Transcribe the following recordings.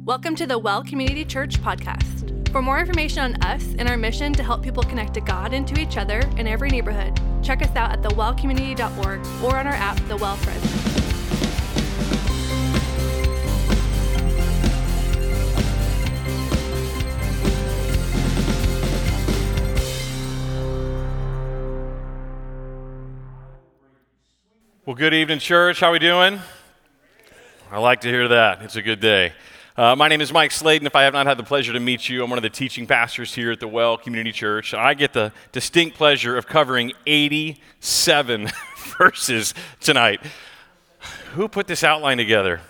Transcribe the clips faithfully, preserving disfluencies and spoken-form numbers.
Welcome to the Well Community Church podcast. For more information on us and our mission to help people connect to God and to each other in every neighborhood, check us out at the well community dot org or on our app, The Well Friends. Well, good evening, church. How we doing? I like to hear that. It's a good day. Uh, my name is Mike Sladen. If I have not had the pleasure to meet you, I'm one of the teaching pastors here at the Well Community Church. I get the distinct pleasure of covering eighty-seven verses tonight. Who put this outline together?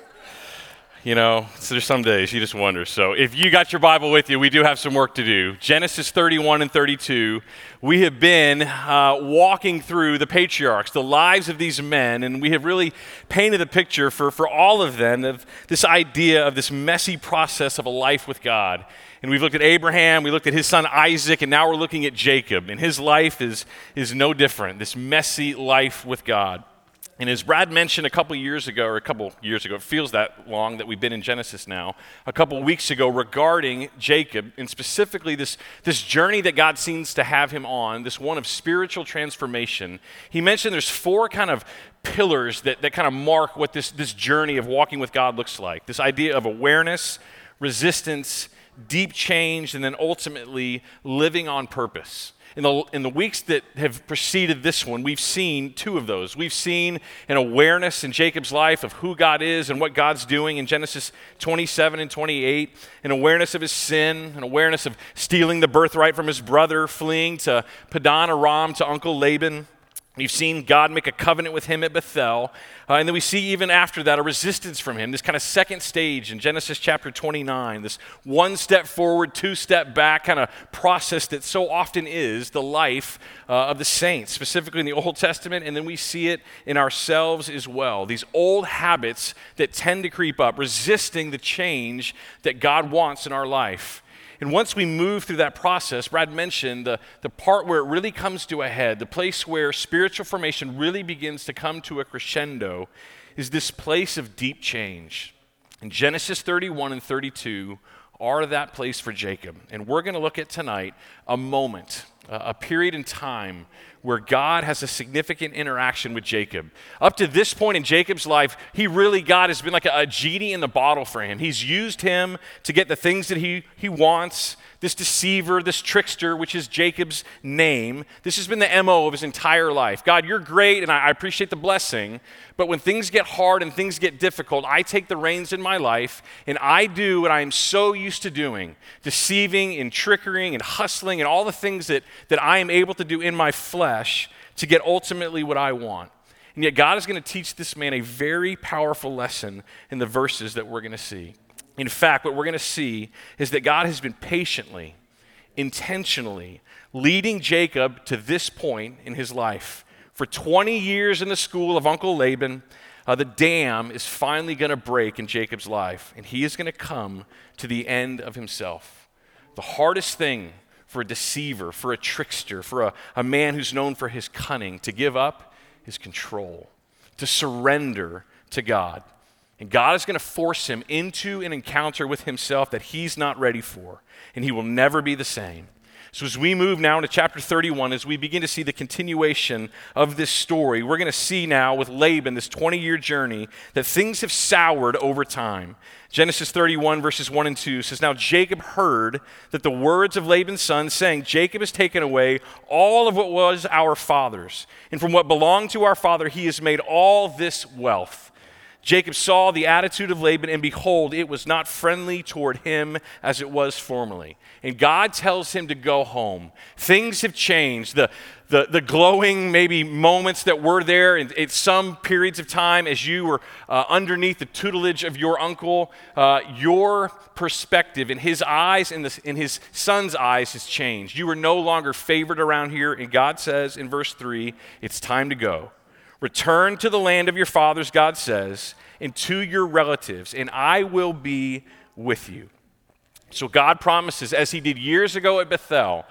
You know, so there's some days you just wonder. So if you got your Bible with you, we do have some work to do. Genesis thirty-one and thirty-two, we have been uh, walking through the patriarchs, the lives of these men, and we have really painted a picture for, for all of them of this idea of this messy process of a life with God. And we've looked at Abraham, we looked at his son Isaac, and now we're looking at Jacob. And his life is, is no different, this messy life with God. And as Brad mentioned a couple years ago, or a couple years ago, it feels that long that we've been in Genesis now, a couple weeks ago regarding Jacob, and specifically this, this journey that God seems to have him on, this one of spiritual transformation. He mentioned there's four kind of pillars that, that kind of mark what this, this journey of walking with God looks like. This idea of awareness, resistance, deep change, and then ultimately living on purpose. In the, in the weeks that have preceded this one, we've seen two of those. We've seen an awareness in Jacob's life of who God is and what God's doing in Genesis twenty-seven and twenty-eight, an awareness of his sin, an awareness of stealing the birthright from his brother, fleeing to Padan Aram to Uncle Laban. We've seen God make a covenant with him at Bethel. Uh, and then we see even after that a resistance from him, this kind of second stage in Genesis chapter twenty-nine, this one step forward, two step back kind of process that so often is the life uh, of the saints, specifically in the Old Testament. And then we see it in ourselves as well. These old habits that tend to creep up, resisting the change that God wants in our life. And once we move through that process, Brad mentioned the, the part where it really comes to a head, the place where spiritual formation really begins to come to a crescendo, is this place of deep change. And Genesis thirty-one and thirty-two are that place for Jacob. And we're going to look at tonight a moment, a period in time where God has a significant interaction with Jacob. Up to this point in Jacob's life, he really, God has been like a, a genie in the bottle for him. He's used him to get the things that he, he wants. This deceiver, this trickster, which is Jacob's name, this has been the M O of his entire life. God, you're great, and I, I appreciate the blessing, but when things get hard and things get difficult, I take the reins in my life, and I do what I am so used to doing, deceiving and trickery and hustling and all the things that, that I am able to do in my flesh to get ultimately what I want. And yet God is going to teach this man a very powerful lesson in the verses that we're going to see. In fact, what we're going to see is that God has been patiently, intentionally leading Jacob to this point in his life. For twenty years in the school of Uncle Laban, uh, the dam is finally going to break in Jacob's life, and he is going to come to the end of himself. The hardest thing for a deceiver, for a trickster, for a, a man who's known for his cunning, to give up is control, to surrender to God. And God is going to force him into an encounter with himself that he's not ready for, and he will never be the same. So as we move now into chapter thirty-one, as we begin to see the continuation of this story, we're going to see now with Laban, this twenty-year journey, that things have soured over time. Genesis thirty-one, verses one and two says, "Now Jacob heard that the words of Laban's son, saying, Jacob has taken away all of what was our father's, and from what belonged to our father he has made all this wealth. Jacob saw the attitude of Laban, and behold, it was not friendly toward him as it was formerly." And God tells him to go home. Things have changed. The, the, the glowing maybe moments that were there in, in some periods of time as you were uh, underneath the tutelage of your uncle, uh, your perspective in his eyes, in, the, in his son's eyes has changed. You are no longer favored around here. And God says in verse three, it's time to go. Return to the land of your fathers, God says, and to your relatives, and I will be with you. So God promises, as he did years ago at Bethel,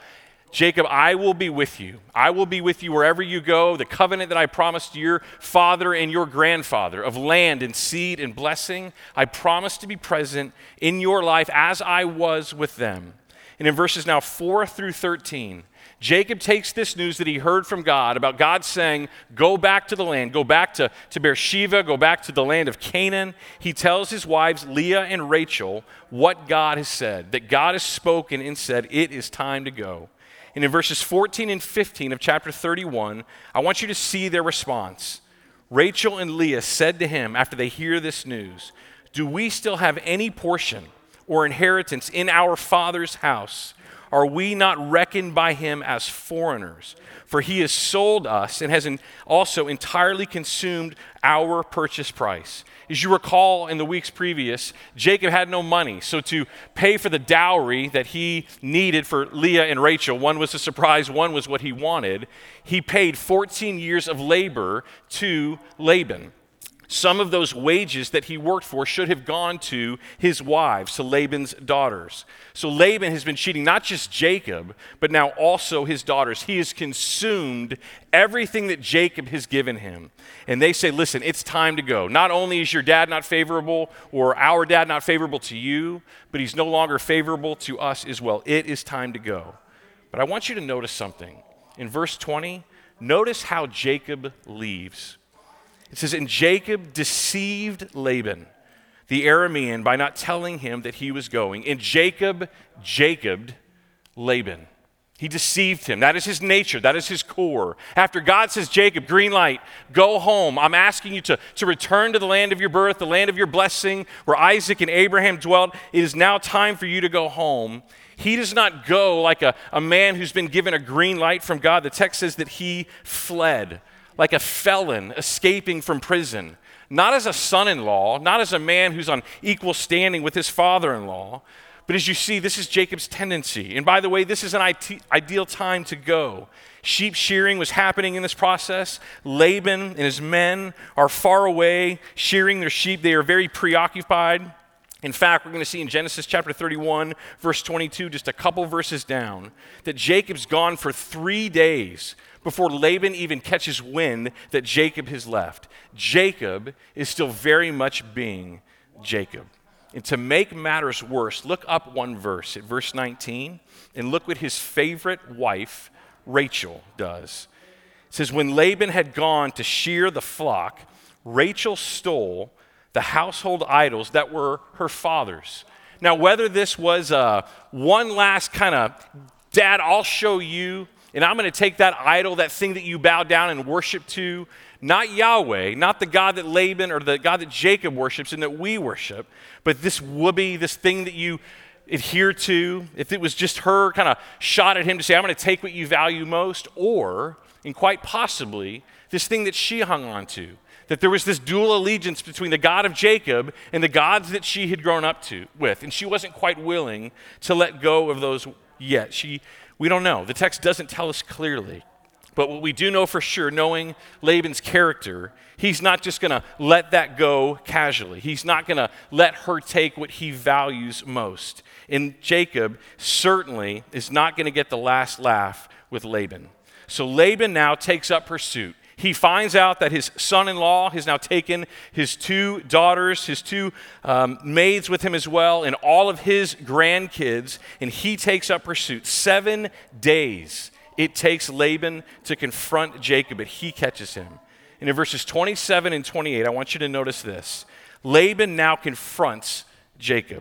Jacob, I will be with you. I will be with you wherever you go. The covenant that I promised your father and your grandfather of land and seed and blessing, I promise to be present in your life as I was with them. And in verses now four through thirteen, Jacob takes this news that he heard from God about God saying, go back to the land, go back to, to Beersheba, go back to the land of Canaan. He tells his wives, Leah and Rachel, what God has said, that God has spoken and said, it is time to go. And in verses fourteen and fifteen of chapter thirty-one, I want you to see their response. Rachel and Leah said to him after they hear this news, do we still have any portion or inheritance in our father's house? Are we not reckoned by him as foreigners? For he has sold us and has also entirely consumed our purchase price. As you recall in the weeks previous, Jacob had no money. So to pay for the dowry that he needed for Leah and Rachel, one was a surprise, one was what he wanted, he paid fourteen years of labor to Laban. Some of those wages that he worked for should have gone to his wives, to Laban's daughters. So Laban has been cheating not just Jacob, but now also his daughters. He has consumed everything that Jacob has given him. And they say, listen, it's time to go. Not only is your dad not favorable, or our dad not favorable to you, but he's no longer favorable to us as well. It is time to go. But I want you to notice something. In verse twenty, notice how Jacob leaves. It says, and Jacob deceived Laban, the Aramean, by not telling him that he was going. And Jacob, Jacobed Laban. He deceived him. That is his nature. That is his core. After God says, Jacob, green light, go home. I'm asking you to, to return to the land of your birth, the land of your blessing, where Isaac and Abraham dwelt. It is now time for you to go home. He does not go like a, a man who's been given a green light from God. The text says that he fled, like a felon escaping from prison, not as a son-in-law, not as a man who's on equal standing with his father-in-law, but as you see, this is Jacob's tendency. And by the way, this is an ideal time to go. Sheep shearing was happening in this process. Laban and his men are far away shearing their sheep. They are very preoccupied. In fact, we're going to see in Genesis chapter thirty-one, verse twenty-two, just a couple verses down, that Jacob's gone for three days before Laban even catches wind that Jacob has left. Jacob is still very much being Jacob. And to make matters worse, look up one verse at verse nineteen and look what his favorite wife, Rachel, does. It says, when Laban had gone to shear the flock, Rachel stole the household idols that were her father's. Now, whether this was uh, one last kind of, Dad, I'll show you, and I'm going to take that idol, that thing that you bow down and worship to, not Yahweh, not the God that Laban or the God that Jacob worships and that we worship, but this whoopee, this thing that you adhere to, if it was just her kind of shot at him to say, I'm going to take what you value most, or, and quite possibly, this thing that she hung on to, that there was this dual allegiance between the God of Jacob and the gods that she had grown up to with, and she wasn't quite willing to let go of those yet. She, we don't know. The text doesn't tell us clearly. But what we do know for sure, knowing Laban's character, he's not just going to let that go casually. He's not going to let her take what he values most. And Jacob certainly is not going to get the last laugh with Laban. So Laban now takes up pursuit. He finds out that his son-in-law has now taken his two daughters, his two um, maids with him as well, and all of his grandkids, and he takes up pursuit. Seven days it takes Laban to confront Jacob, but he catches him. And in verses twenty-seven and twenty-eight, I want you to notice this. Laban now confronts Jacob.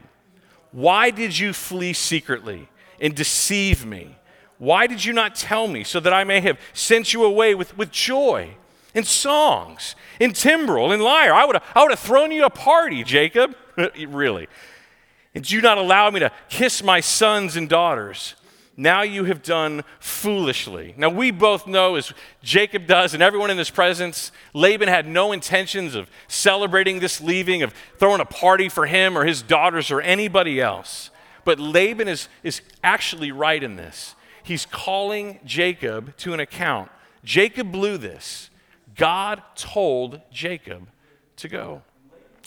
Why did you flee secretly and deceive me? Why did you not tell me so that I may have sent you away with, with joy and songs and timbrel and lyre? I would have I would have thrown you a party, Jacob. Really. And did you not allow me to kiss my sons and daughters? Now you have done foolishly. Now we both know, as Jacob does and everyone in this presence, Laban had no intentions of celebrating this leaving, of throwing a party for him or his daughters or anybody else. But Laban is, is actually right in this. He's calling Jacob to an account. Jacob blew this. God told Jacob to go.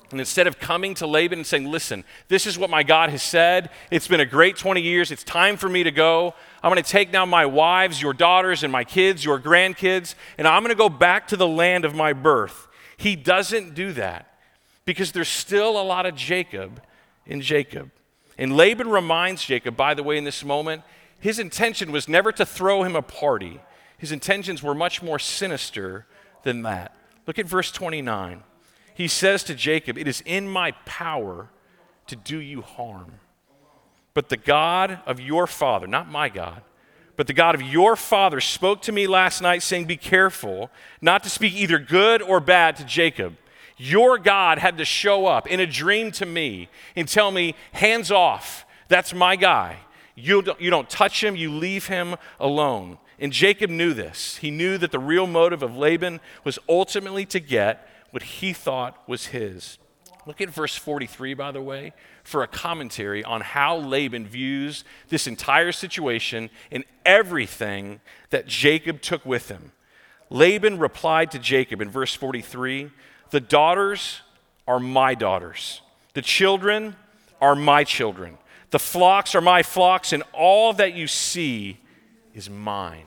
And instead of coming to Laban and saying, listen, this is what my God has said. It's been a great twenty years. It's time for me to go. I'm going to take now my wives, your daughters, and my kids, your grandkids, and I'm going to go back to the land of my birth. He doesn't do that because there's still a lot of Jacob in Jacob. And Laban reminds Jacob, by the way, in this moment, his intention was never to throw him a party. His intentions were much more sinister than that. Look at verse twenty-nine. He says to Jacob, it is in my power to do you harm. But the God of your father, not my God, but the God of your father spoke to me last night saying, be careful not to speak either good or bad to Jacob. Your God had to show up in a dream to me and tell me, hands off, that's my guy. You don't, you don't touch him, you leave him alone. And Jacob knew this. He knew that the real motive of Laban was ultimately to get what he thought was his. Look at verse forty-three, by the way, for a commentary on how Laban views this entire situation and everything that Jacob took with him. Laban replied to Jacob in verse forty-three, the daughters are my daughters. The children are my children. The flocks are my flocks, and all that you see is mine.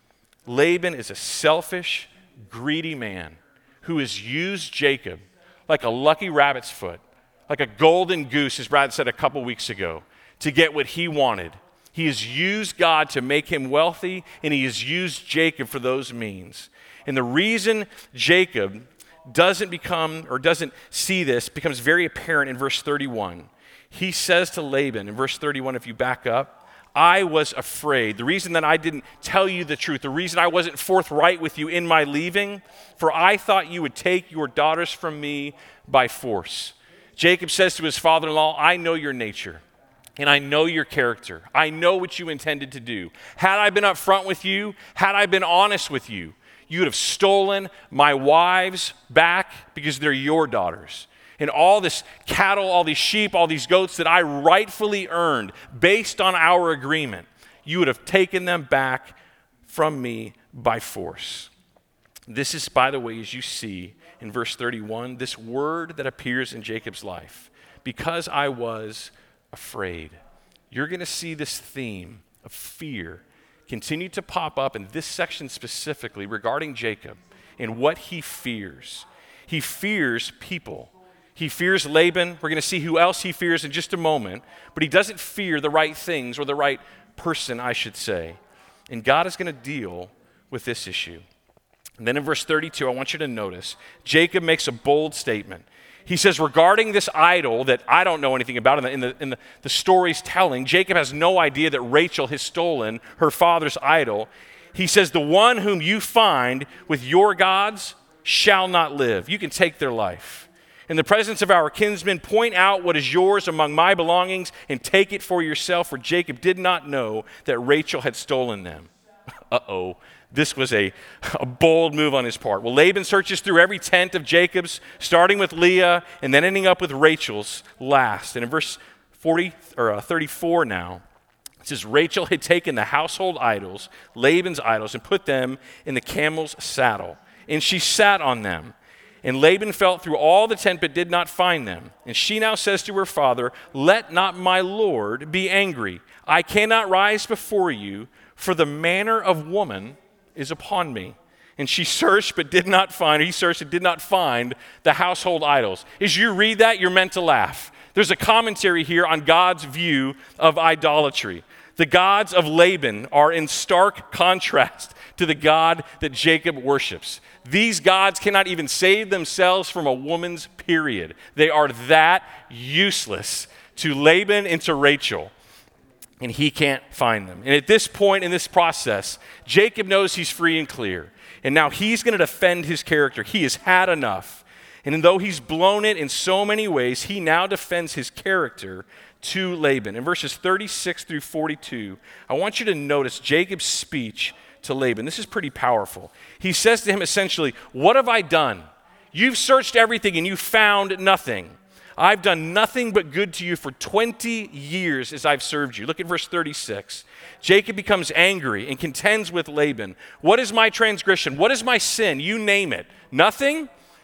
Laban is a selfish, greedy man who has used Jacob like a lucky rabbit's foot, like a golden goose, as Brad said a couple weeks ago, to get what he wanted. He has used God to make him wealthy, and he has used Jacob for those means. And the reason Jacob doesn't become or doesn't see this becomes very apparent in verse thirty-one. He says to Laban in verse thirty-one, if you back up, I was afraid. The reason that I didn't tell you the truth, the reason I wasn't forthright with you in my leaving, for I thought you would take your daughters from me by force. Jacob says to his father-in-law, I know your nature, and I know your character. I know what you intended to do. Had I been upfront with you, had I been honest with you, you would have stolen my wives back because they're your daughters. And all this cattle, all these sheep, all these goats that I rightfully earned based on our agreement, you would have taken them back from me by force. This is, by the way, as you see in verse thirty-one, this word that appears in Jacob's life. Because I was afraid. You're going to see this theme of fear continue to pop up in this section specifically regarding Jacob and what he fears. He fears people. He fears Laban. We're going to see who else he fears in just a moment. But he doesn't fear the right things or the right person, I should say. And God is going to deal with this issue. And then in verse thirty-two, I want you to notice, Jacob makes a bold statement. He says, regarding this idol that I don't know anything about in the, in the, in the, the story's telling, Jacob has no idea that Rachel has stolen her father's idol. He says, the one whom you find with your gods shall not live. You can take their life. In the presence of our kinsmen, point out what is yours among my belongings and take it for yourself, for Jacob did not know that Rachel had stolen them. Uh-oh, this was a, a bold move on his part. Well, Laban searches through every tent of Jacob's, starting with Leah and then ending up with Rachel's last. And in verse forty or uh, thirty-four now, it says, Rachel had taken the household idols, Laban's idols, and put them in the camel's saddle, and she sat on them. And Laban felt through all the tent but did not find them. And she now says to her father, let not my Lord be angry. I cannot rise before you, for the manner of woman is upon me. And she searched but did not find, or he searched and did not find the household idols. As you read that, you're meant to laugh. There's a commentary here on God's view of idolatry. The gods of Laban are in stark contrast to the God that Jacob worships. These gods cannot even save themselves from a woman's period. They are that useless to Laban and to Rachel, and he can't find them. And at this point in this process, Jacob knows he's free and clear, and now he's going to defend his character. He has had enough, and though he's blown it in so many ways, he now defends his character to Laban. In verses thirty-six through forty-two, I want you to notice Jacob's speech to Laban. This is pretty powerful. He says to him essentially, what have I done? You've searched everything and you found nothing. I've done nothing but good to you for twenty years as I've served you. Look at verse thirty-six. Jacob becomes angry and contends with Laban. What is my transgression? What is my sin? You name it. Nothing?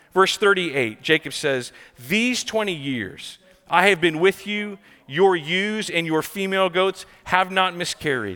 Verse thirty-eight, Jacob says, these twenty years I have been with you, your ewes and your female goats have not miscarried,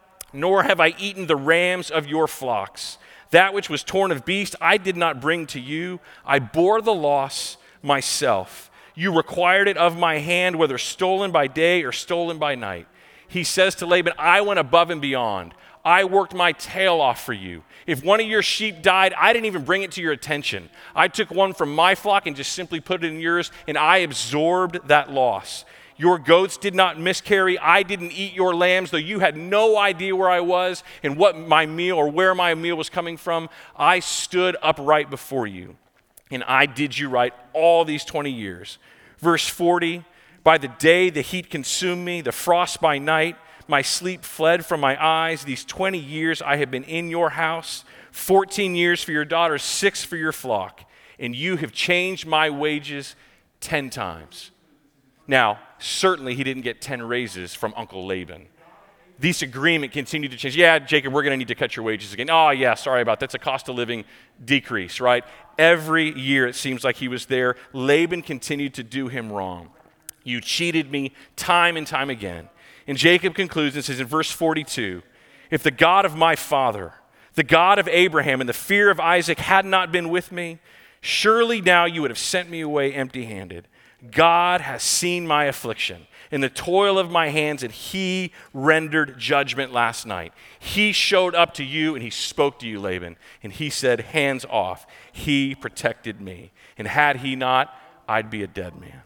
nor have I eaten the rams of your flocks. That which was torn of beast I did not bring to you. I bore the loss myself. You required it of my hand, whether stolen by day or stolen by night. He says to Laban, I went above and beyond. I worked my tail off for you. If one of your sheep died, I didn't even bring it to your attention. I took one from my flock and just simply put it in yours, and I absorbed that loss. Your goats did not miscarry. I didn't eat your lambs, though you had no idea where I was and what my meal or where my meal was coming from. I stood upright before you, and I did you right all these twenty years. Verse forty, by the day the heat consumed me, the frost by night, my sleep fled from my eyes. These twenty years I have been in your house, fourteen years for your daughters, six for your flock, and you have changed my wages ten times. Now, certainly he didn't get ten raises from Uncle Laban. This agreement continued to change. Yeah, Jacob, we're going to need to cut your wages again. Oh, yeah, sorry about that. That's a cost of living decrease, right? Every year it seems like he was there. Laban continued to do him wrong. You cheated me time and time again. And Jacob concludes and says in verse forty-two, if the God of my father, the God of Abraham and the fear of Isaac had not been with me, surely now you would have sent me away empty-handed. God has seen my affliction and the toil of my hands, and he rendered judgment last night. He showed up to you and he spoke to you, Laban, and he said, hands off. He protected me. And had he not, I'd be a dead man.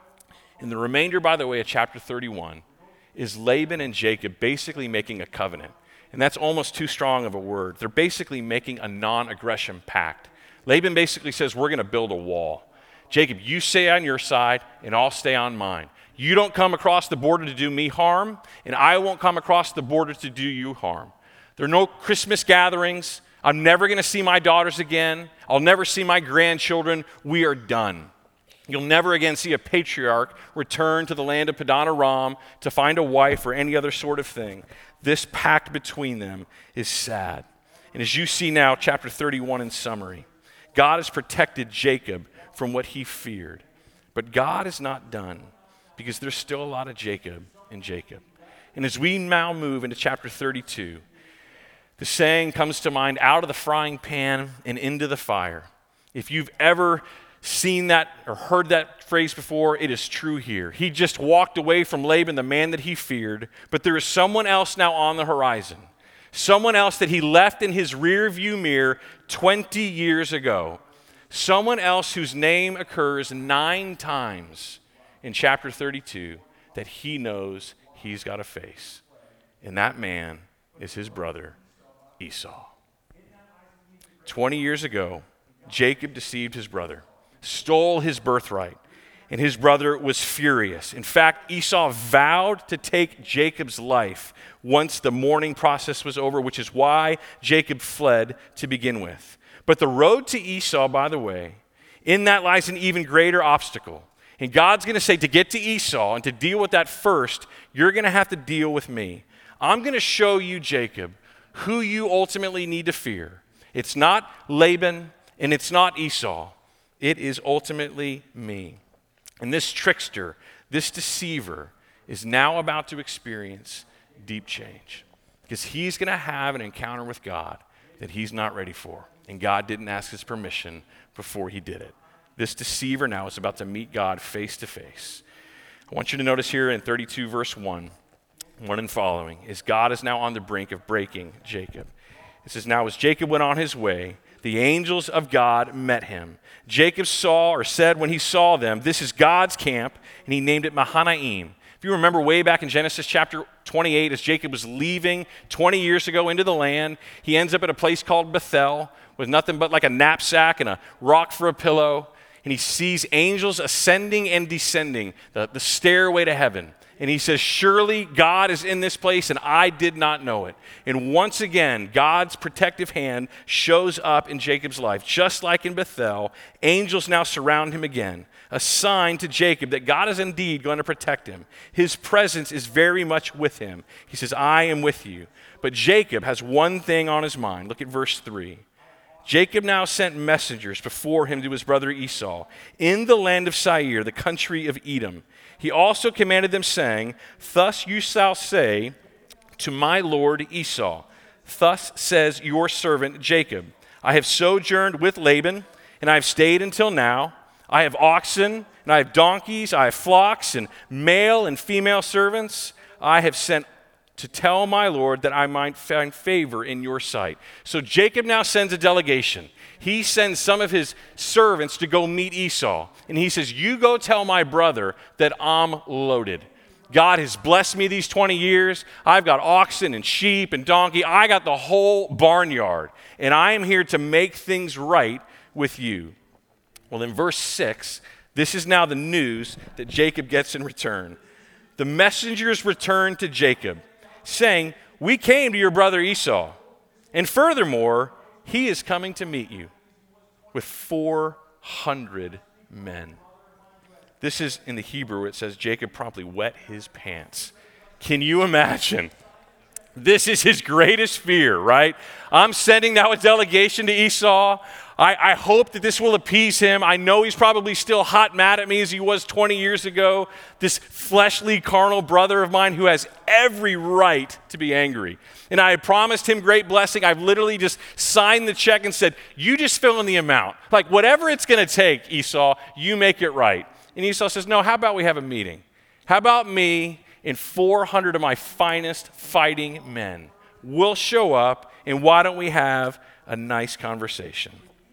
And the remainder, by the way, of chapter thirty-one is Laban and Jacob basically making a covenant. And that's almost too strong of a word. They're basically making a non-aggression pact. Laban basically says, we're going to build a wall. Jacob, you stay on your side, and I'll stay on mine. You don't come across the border to do me harm, and I won't come across the border to do you harm. There are no Christmas gatherings. I'm never going to see my daughters again. I'll never see my grandchildren. We are done. You'll never again see a patriarch return to the land of Padan Aram to find a wife or any other sort of thing. This pact between them is sad. And as you see now, chapter thirty-one in summary, God has protected Jacob from what he feared. But God is not done, because there's still a lot of Jacob in Jacob. And as we now move into chapter thirty-two, the saying comes to mind, out of the frying pan and into the fire. If you've ever seen that or heard that phrase before, it is true here. He just walked away from Laban, the man that he feared, but there is someone else now on the horizon. Someone else that he left in his rear view mirror twenty years ago. Someone else whose name occurs nine times in chapter thirty-two that he knows he's got to face. And that man is his brother, Esau. twenty years ago, Jacob deceived his brother, stole his birthright, and his brother was furious. In fact, Esau vowed to take Jacob's life once the mourning process was over, which is why Jacob fled to begin with. But the road to Esau, by the way, in that lies an even greater obstacle. And God's going to say, to get to Esau and to deal with that first, you're going to have to deal with me. I'm going to show you, Jacob, who you ultimately need to fear. It's not Laban and it's not Esau. It is ultimately me. And this trickster, this deceiver, is now about to experience deep change, because he's going to have an encounter with God that he's not ready for. And God didn't ask his permission before he did it. This deceiver now is about to meet God face to face. I want you to notice here in thirty-two verse one, one and following, is God is now on the brink of breaking Jacob. It says, now as Jacob went on his way, the angels of God met him. Jacob saw or said when he saw them, this is God's camp, and he named it Mahanaim. If you remember way back in Genesis chapter twenty-eight, as Jacob was leaving twenty years ago into the land, he ends up at a place called Bethel with nothing but like a knapsack and a rock for a pillow. And he sees angels ascending and descending, the, the stairway to heaven. And he says, surely God is in this place, and I did not know it. And once again, God's protective hand shows up in Jacob's life. Just like in Bethel, angels now surround him again, a sign to Jacob that God is indeed going to protect him. His presence is very much with him. He says, I am with you. But Jacob has one thing on his mind. Look at verse three. Jacob now sent messengers before him to his brother Esau in the land of Seir, the country of Edom. He also commanded them, saying, thus you shall say to my lord Esau, thus says your servant Jacob, I have sojourned with Laban, and I have stayed until now. I have oxen, and I have donkeys, I have flocks, and male and female servants. I have sent to tell my Lord that I might find favor in your sight. So Jacob now sends a delegation. He sends some of his servants to go meet Esau. And he says, you go tell my brother that I'm loaded. God has blessed me these twenty years. I've got oxen and sheep and donkey. I got the whole barnyard. And I am here to make things right with you. Well, in verse six, this is now the news that Jacob gets in return. The messengers returned to Jacob, saying, we came to your brother Esau, and furthermore, he is coming to meet you with four hundred men. This is in the Hebrew, it says Jacob promptly wet his pants. Can you imagine? This is his greatest fear, right? I'm sending now a delegation to Esau. I, I hope that this will appease him. I know he's probably still hot mad at me as he was twenty years ago. This fleshly, carnal brother of mine who has every right to be angry. And I had promised him great blessing. I've literally just signed the check and said, you just fill in the amount. Like, whatever it's going to take, Esau, you make it right. And Esau says, no, how about we have a meeting? How about me and four hundred of my finest fighting men? We'll show up, and why don't we have a nice conversation?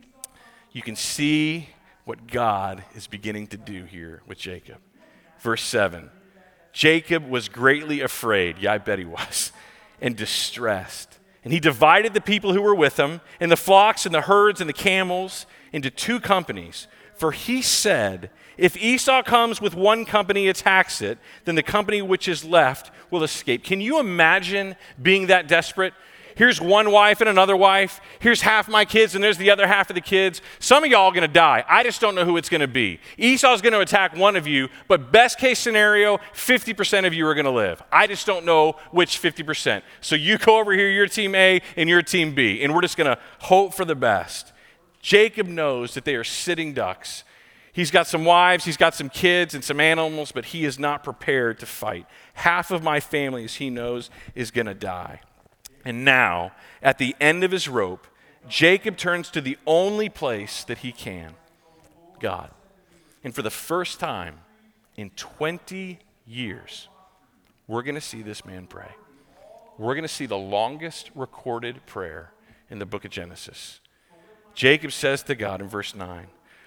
You can see what God is beginning to do here with Jacob. Verse seven, Jacob was greatly afraid, yeah, I bet he was, and distressed. And he divided the people who were with him, and the flocks and the herds and the camels, into two companies. For he said, if Esau comes with one company, attacks it, then the company which is left will escape. Can you imagine being that desperate? Here's one wife and another wife. Here's half my kids and there's the other half of the kids. Some of y'all are going to die. I just don't know who it's going to be. Esau's going to attack one of you, but best case scenario, fifty percent of you are going to live. I just don't know which fifty percent. So you go over here, you're team A and you're team B, and we're just going to hope for the best. Jacob knows that they are sitting ducks. He's got some wives, he's got some kids and some animals, but he is not prepared to fight. Half of my family, as he knows, is going to die. And now, at the end of his rope, Jacob turns to the only place that he can, God. And for the first time in twenty years, we're going to see this man pray. We're going to see the longest recorded prayer in the book of Genesis. Jacob says to God in verse nine,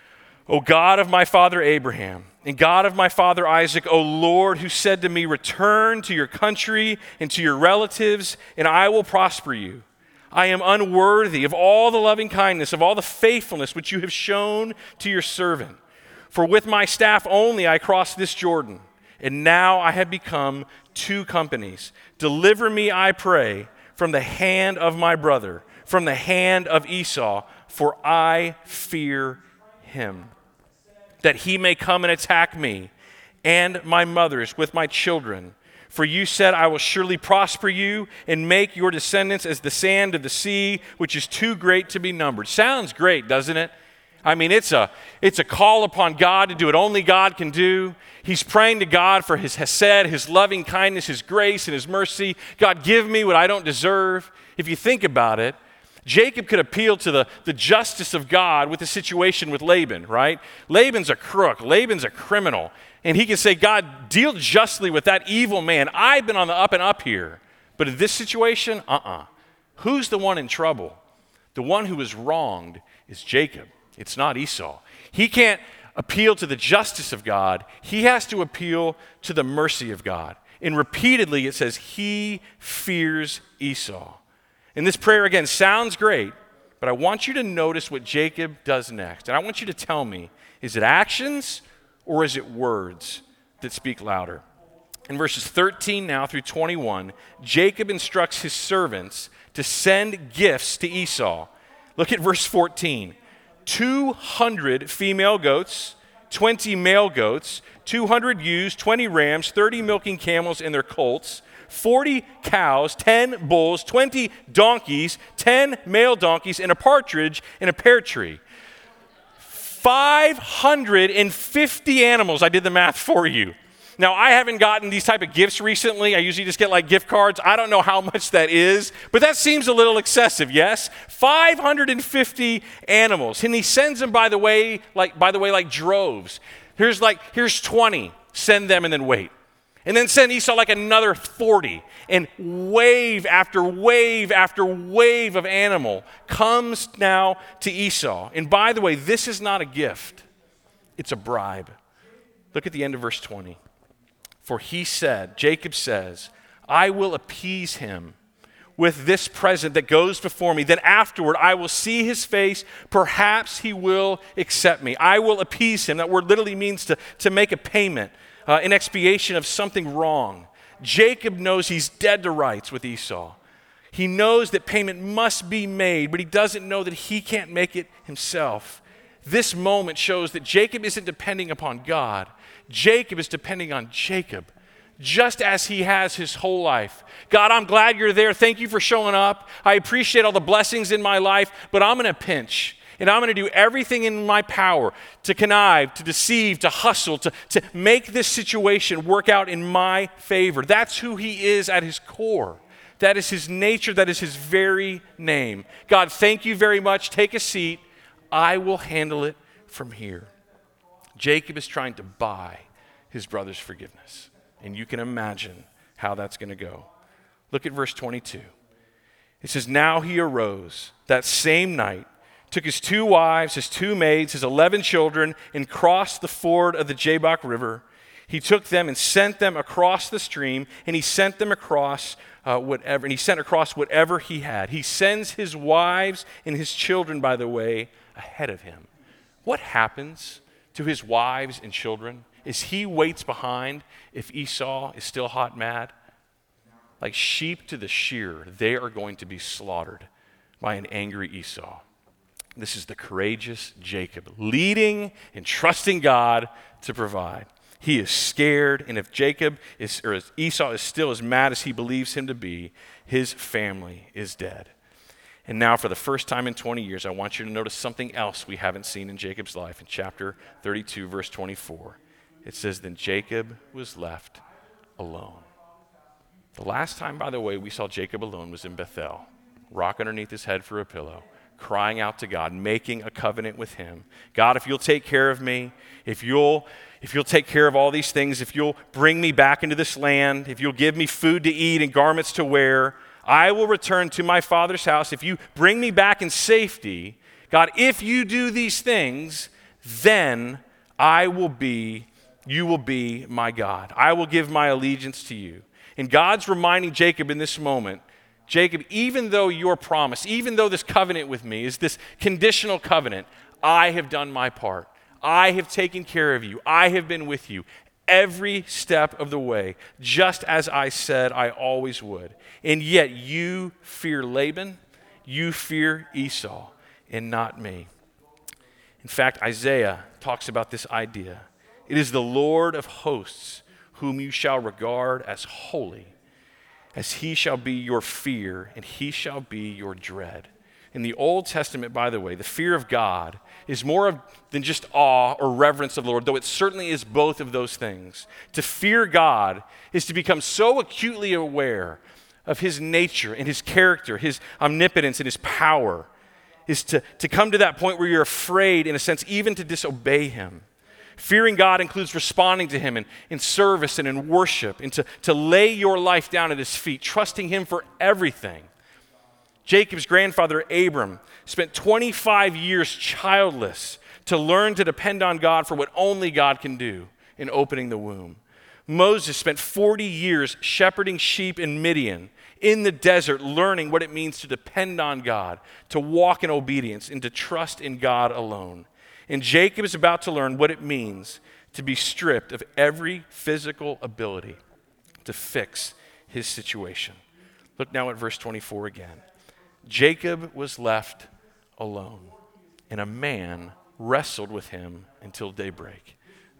O God of my father Abraham, and God of my father Isaac, O Lord, who said to me, return to your country and to your relatives, and I will prosper you. I am unworthy of all the loving kindness, of all the faithfulness which you have shown to your servant. For with my staff only I crossed this Jordan, and now I have become two companies. Deliver me, I pray, from the hand of my brother, from the hand of Esau, for I fear him, that he may come and attack me and my mothers with my children. For you said, I will surely prosper you and make your descendants as the sand of the sea, which is too great to be numbered. Sounds great, doesn't it? I mean, it's a, it's a call upon God to do what only God can do. He's praying to God for his hesed, his loving kindness, his grace, and his mercy. God, give me what I don't deserve. If you think about it, Jacob could appeal to the, the justice of God with the situation with Laban, right? Laban's a crook. Laban's a criminal. And he can say, God, deal justly with that evil man. I've been on the up and up here. But in this situation, uh-uh. Who's the one in trouble? The one who is wronged is Jacob. It's not Esau. He can't appeal to the justice of God. He has to appeal to the mercy of God. And repeatedly it says, he fears Esau. And this prayer, again, sounds great, but I want you to notice what Jacob does next. And I want you to tell me, is it actions or is it words that speak louder? In verses thirteen now through twenty-one, Jacob instructs his servants to send gifts to Esau. Look at verse fourteen. two hundred female goats, twenty male goats, two hundred ewes, twenty rams, thirty milking camels and their colts, forty cows, ten bulls, twenty donkeys, ten male donkeys, and a partridge in a pear tree. five hundred fifty animals. I did the math for you. Now, I haven't gotten these type of gifts recently. I usually just get like gift cards. I don't know how much that is, but that seems a little excessive, yes? five hundred fifty animals. And he sends them, by the way, like by the way, like droves. Here's like, here's twenty. Send them and then wait. And then send Esau like another forty. And wave after wave after wave of animal comes now to Esau. And by the way, this is not a gift. It's a bribe. Look at the end of verse twenty. For he said, Jacob says, I will appease him with this present that goes before me. Then afterward I will see his face. Perhaps he will accept me. I will appease him. That word literally means to, to make a payment uh, in expiation of something wrong. Jacob knows he's dead to rights with Esau. He knows that payment must be made, but he doesn't know that he can't make it himself. This moment shows that Jacob isn't depending upon God. Jacob is depending on Jacob, just as he has his whole life. God, I'm glad you're there. Thank you for showing up. I appreciate all the blessings in my life, but I'm in a pinch, and I'm going to do everything in my power to connive, to deceive, to hustle, to, to make this situation work out in my favor. That's who he is at his core. That is his nature. That is his very name. God, thank you very much. Take a seat. I will handle it from here. Jacob is trying to buy his brother's forgiveness. And you can imagine how that's going to go. Look at verse twenty-two. It says, now he arose that same night, took his two wives, his two maids, his eleven children, and crossed the ford of the Jabbok River. He took them and sent them across the stream, and he sent them across uh, whatever, and he sent across whatever he had. He sends his wives and his children, by the way, ahead of him. What happens to his wives and children is he waits behind if Esau is still hot mad. Like sheep to the shearer, they are going to be slaughtered by an angry Esau. This is the courageous Jacob leading and trusting God to provide. He is scared, and if Jacob is, or if Esau is still as mad as he believes him to be, his family is dead. And now, for the first time in twenty years, I want you to notice something else we haven't seen in Jacob's life. In chapter thirty-two, verse twenty-four, it says, then Jacob was left alone. The last time, by the way, we saw Jacob alone was in Bethel, rock underneath his head for a pillow, crying out to God, making a covenant with him. God, if you'll take care of me, if you'll, if you'll take care of all these things, if you'll bring me back into this land, if you'll give me food to eat and garments to wear, I will return to my father's house. If you bring me back in safety, God, if you do these things, then I will be, you will be my God. I will give my allegiance to you. And God's reminding Jacob in this moment, Jacob, even though your promise, even though this covenant with me is this conditional covenant, I have done my part. I have taken care of you. I have been with you every step of the way, just as I said I always would. And yet you fear Laban, you fear Esau, and not me. In fact, Isaiah talks about this idea. It is the Lord of hosts whom you shall regard as holy, as he shall be your fear, and he shall be your dread. In the Old Testament, by the way, the fear of God is more of, than just awe or reverence of the Lord, though it certainly is both of those things. To fear God is to become so acutely aware of his nature and his character, his omnipotence and his power, is to, to come to that point where you're afraid, in a sense, even to disobey him. Fearing God includes responding to him in, in service and in worship, and to, to lay your life down at his feet, trusting him for everything. Jacob's grandfather, Abram, spent twenty-five years childless to learn to depend on God for what only God can do in opening the womb. Moses spent forty years shepherding sheep in Midian, in the desert, learning what it means to depend on God, to walk in obedience, and to trust in God alone. And Jacob is about to learn what it means to be stripped of every physical ability to fix his situation. Look now at verse twenty-four again. Jacob was left alone, and a man wrestled with him until daybreak.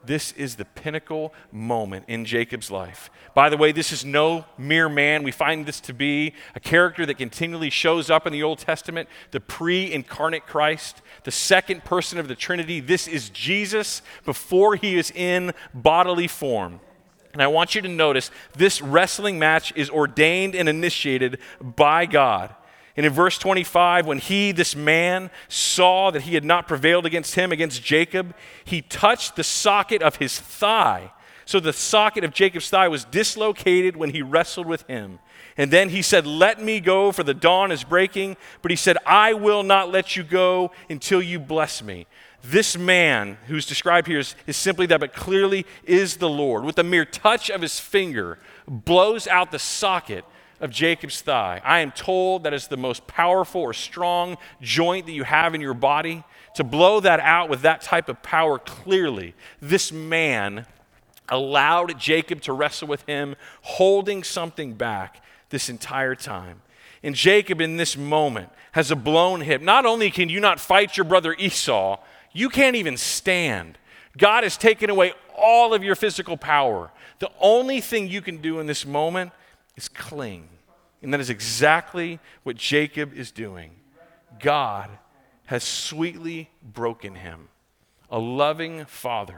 This is the pinnacle moment in Jacob's life. By the way, this is no mere man. We find this to be a character that continually shows up in the Old Testament, the pre-incarnate Christ, the second person of the Trinity. This is Jesus before he is in bodily form. And I want you to notice this wrestling match is ordained and initiated by God. And in verse twenty-five, when he, this man, saw that he had not prevailed against him, against Jacob, he touched the socket of his thigh. So the socket of Jacob's thigh was dislocated when he wrestled with him. And then he said, let me go, for the dawn is breaking. But he said, I will not let you go until you bless me. This man, who's described here, is, is simply that, but clearly is the Lord. With a mere touch of his finger, blows out the socket of Jacob's thigh. I am told that is the most powerful or strong joint that you have in your body. To blow that out with that type of power, clearly, this man allowed Jacob to wrestle with him, holding something back this entire time. And Jacob, in this moment, has a blown hip. Not only can you not fight your brother Esau, you can't even stand. God has taken away all of your physical power. The only thing you can do in this moment is cling. And that is exactly what Jacob is doing. God has sweetly broken him. A loving father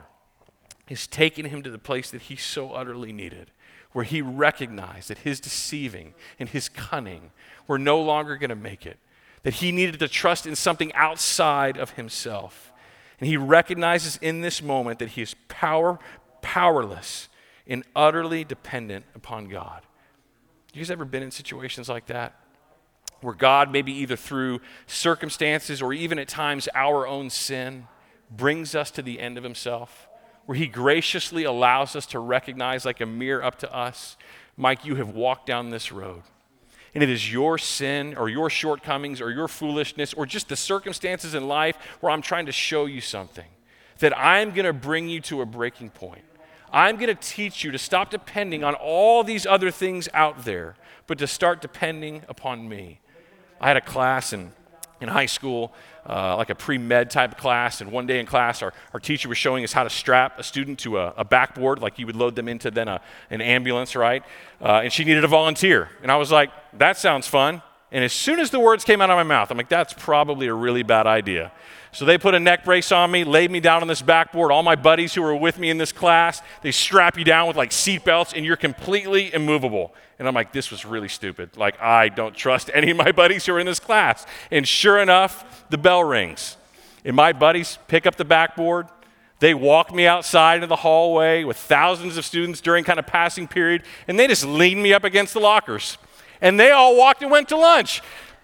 has taken him to the place that he so utterly needed, where he recognized that his deceiving and his cunning were no longer going to make it, that he needed to trust in something outside of himself. And he recognizes in this moment that he is power, powerless and utterly dependent upon God. You guys ever been in situations like that? Where God, maybe either through circumstances or even at times our own sin, brings us to the end of himself? Where he graciously allows us to recognize, like a mirror up to us, Mike, you have walked down this road. And it is your sin or your shortcomings or your foolishness or just the circumstances in life where I'm trying to show you something, that I'm going to bring you to a breaking point. I'm going to teach you to stop depending on all these other things out there, but to start depending upon me. I had a class in, in high school, uh, like a pre-med type class, and one day in class, our, our teacher was showing us how to strap a student to a, a backboard, like you would load them into then a, an ambulance, right? Uh, and she needed a volunteer. And I was like, that sounds fun. And as soon as the words came out of my mouth, I'm like, that's probably a really bad idea. So they put a neck brace on me, laid me down on this backboard. All my buddies who were with me in this class, they strap you down with like seat belts and you're completely immovable. And I'm like, this was really stupid. Like, I don't trust any of my buddies who are in this class. And sure enough, the bell rings. And my buddies pick up the backboard. They walk me outside into the hallway with thousands of students during kind of passing period, and they just leaned me up against the lockers. And they all walked and went to lunch.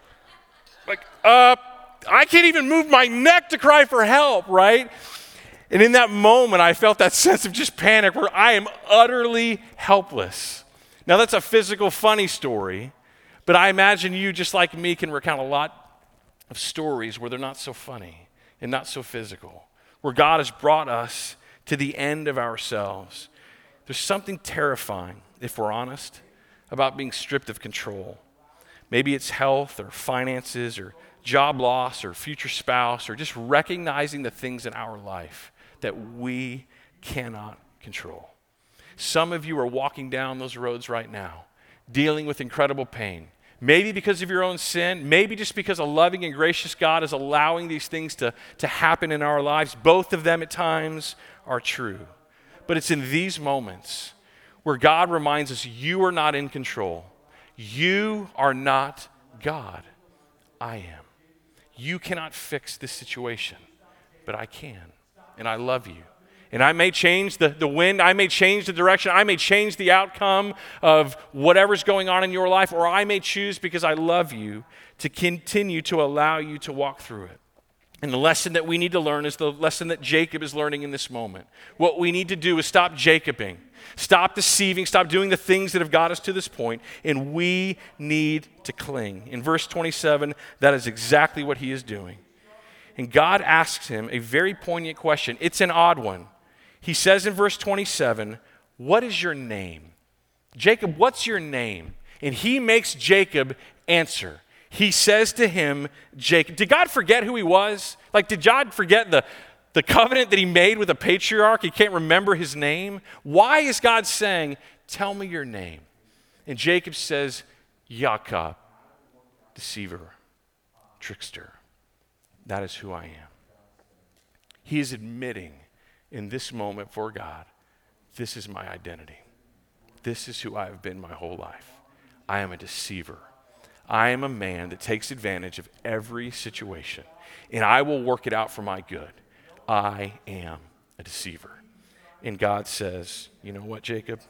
Like, uh, I can't even move my neck to cry for help, right? And in that moment, I felt that sense of just panic where I am utterly helpless. Now, that's a physical, funny story, but I imagine you, just like me, can recount a lot of stories where they're not so funny and not so physical, where God has brought us to the end of ourselves. There's something terrifying, if we're honest, about being stripped of control. Maybe it's health or finances or job loss or future spouse or just recognizing the things in our life that we cannot control. Some of you are walking down those roads right now, dealing with incredible pain. Maybe because of your own sin, maybe just because a loving and gracious God is allowing these things to, to happen in our lives. Both of them at times are true. But it's in these moments where God reminds us, you are not in control. You are not God. I am. You cannot fix this situation, but I can, and I love you. And I may change the, the wind, I may change the direction, I may change the outcome of whatever's going on in your life, or I may choose, because I love you, to continue to allow you to walk through it. And the lesson that we need to learn is the lesson that Jacob is learning in this moment. What we need to do is stop Jacobing, stop deceiving, stop doing the things that have got us to this point, and we need to cling. In verse twenty-seven, that is exactly what he is doing. And God asks him a very poignant question. It's an odd one. He says in verse twenty-seven, what is your name? Jacob, what's your name? And he makes Jacob answer. He says to him, Jacob. Did God forget who he was? Like, did God forget the, The covenant that he made with a patriarch, he can't remember his name. Why is God saying, tell me your name? And Jacob says, Yaakov, deceiver, trickster. That is who I am. He is admitting in this moment for God, this is my identity. This is who I have been my whole life. I am a deceiver. I am a man that takes advantage of every situation, and I will work it out for my good. I am a deceiver. And God says, you know what, Jacob?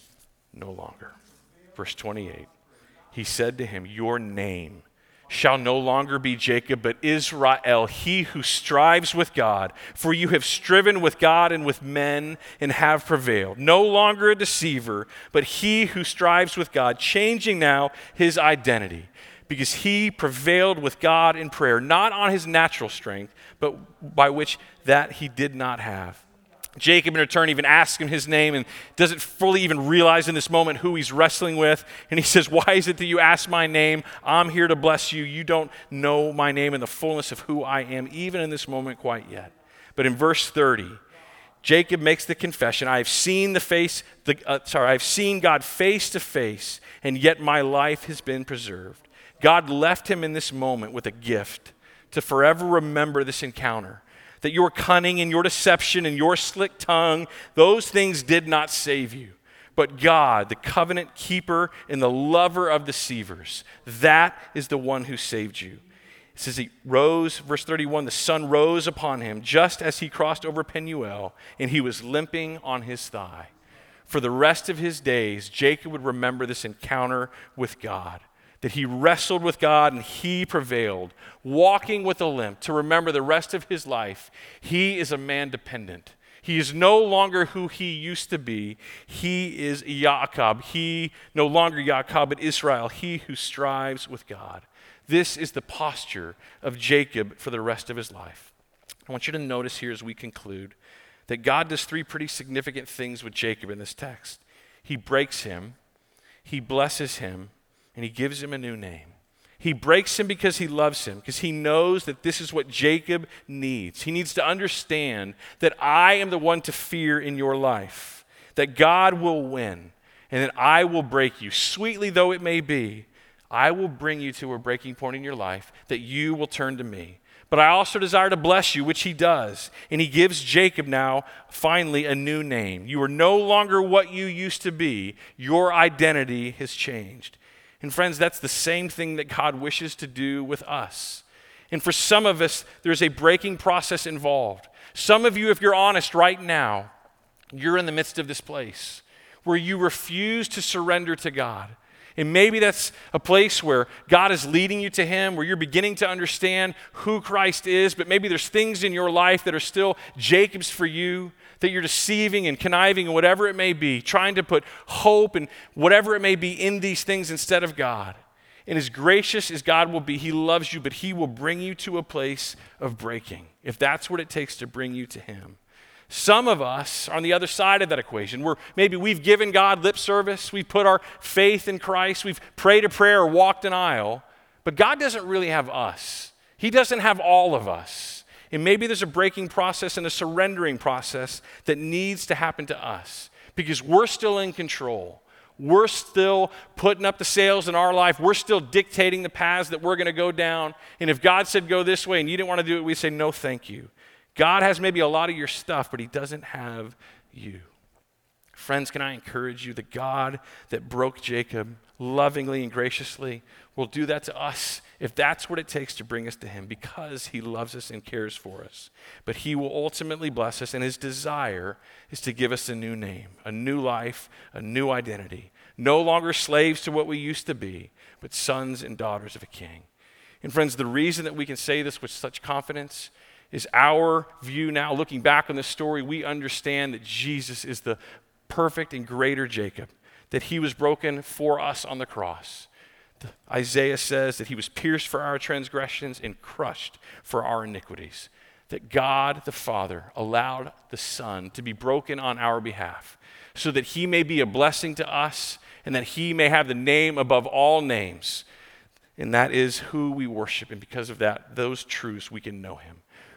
No longer. Verse twenty-eight, he said to him, your name shall no longer be Jacob, but Israel, he who strives with God. For you have striven with God and with men and have prevailed. No longer a deceiver, but he who strives with God, changing now his identity, because he prevailed with God in prayer, not on his natural strength, but by which that he did not have. Jacob in return even asks him his name and doesn't fully even realize in this moment who he's wrestling with. And he says, why is it that you ask my name? I'm here to bless you. You don't know my name and the fullness of who I am, even in this moment quite yet. But in verse thirty, Jacob makes the confession, I have seen the face, the, uh, sorry, I've seen God face to face, and yet my life has been preserved. God left him in this moment with a gift to forever remember this encounter. That your cunning and your deception and your slick tongue, those things did not save you. But God, the covenant keeper and the lover of deceivers, that is the one who saved you. It says he rose, verse thirty-one, the sun rose upon him just as he crossed over Penuel, and he was limping on his thigh. For the rest of his days, Jacob would remember this encounter with God. That he wrestled with God and he prevailed, walking with a limp to remember the rest of his life. He is a man dependent. He is no longer who he used to be. He is Yaakov. He no longer Yaakov, but Israel, he who strives with God. This is the posture of Jacob for the rest of his life. I want you to notice here as we conclude that God does three pretty significant things with Jacob in this text. He breaks him, he blesses him, and he gives him a new name. He breaks him because he loves him, because he knows that this is what Jacob needs. He needs to understand that I am the one to fear in your life, that God will win, and that I will break you. Sweetly though it may be, I will bring you to a breaking point in your life that you will turn to me. But I also desire to bless you, which he does. And he gives Jacob now, finally, a new name. You are no longer what you used to be. Your identity has changed. And friends, that's the same thing that God wishes to do with us. And for some of us, there's a breaking process involved. Some of you, if you're honest right now, you're in the midst of this place where you refuse to surrender to God. And maybe that's a place where God is leading you to him, where you're beginning to understand who Christ is, but maybe there's things in your life that are still Jacob's for you, that you're deceiving and conniving and whatever it may be, trying to put hope and whatever it may be in these things instead of God. And as gracious as God will be, he loves you, but he will bring you to a place of breaking, if that's what it takes to bring you to him. Some of us are on the other side of that equation, where maybe we've given God lip service, we've put our faith in Christ, we've prayed a prayer or walked an aisle, but God doesn't really have us. He doesn't have all of us. And maybe there's a breaking process and a surrendering process that needs to happen to us because we're still in control. We're still putting up the sails in our life. We're still dictating the paths that we're going to go down. And if God said go this way and you didn't want to do it, we say no, thank you. God has maybe a lot of your stuff, but he doesn't have you. Friends, can I encourage you, the God that broke Jacob lovingly and graciously will do that to us if that's what it takes to bring us to him, because he loves us and cares for us. But he will ultimately bless us, and his desire is to give us a new name, a new life, a new identity. No longer slaves to what we used to be, but sons and daughters of a king. And friends, the reason that we can say this with such confidence is our view now, looking back on this story, we understand that Jesus is the perfect and greater Jacob, that he was broken for us on the cross. The, Isaiah says that he was pierced for our transgressions and crushed for our iniquities. That God the Father allowed the Son to be broken on our behalf so that he may be a blessing to us and that he may have the name above all names. And that is who we worship. And because of that, those truths, we can know him.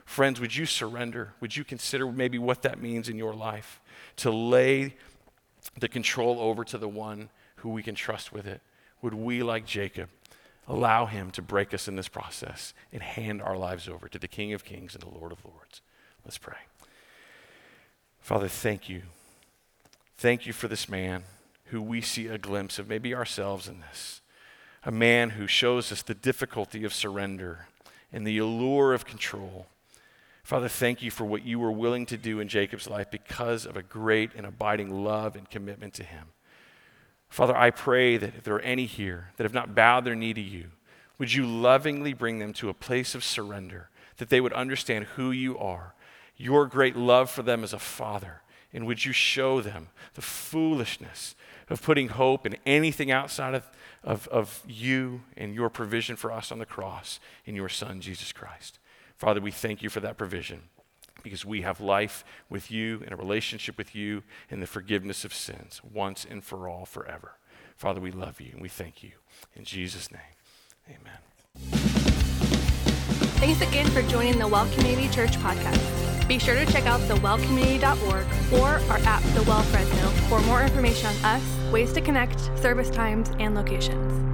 Friends, would you surrender? Would you consider maybe what that means in your life to lay the control over to the one who we can trust with it? Would we, like Jacob, allow him to break us in this process and hand our lives over to the King of Kings and the Lord of Lords? Let's pray. Father, thank you. Thank you for this man who we see a glimpse of maybe ourselves in this. A man who shows us the difficulty of surrender and the allure of control. Father, thank you for what you were willing to do in Jacob's life because of a great and abiding love and commitment to him. Father, I pray that if there are any here that have not bowed their knee to you, would you lovingly bring them to a place of surrender, that they would understand who you are, your great love for them as a father, and would you show them the foolishness of putting hope in anything outside of, of, of you and your provision for us on the cross in your Son, Jesus Christ. Father, we thank you for that provision because we have life with you and a relationship with you and the forgiveness of sins once and for all forever. Father, we love you and we thank you. In Jesus' name, amen. Thanks again for joining the Well Community Church podcast. Be sure to check out the well community dot org or our app, The Well Fresno, for more information on us, ways to connect, service times, and locations.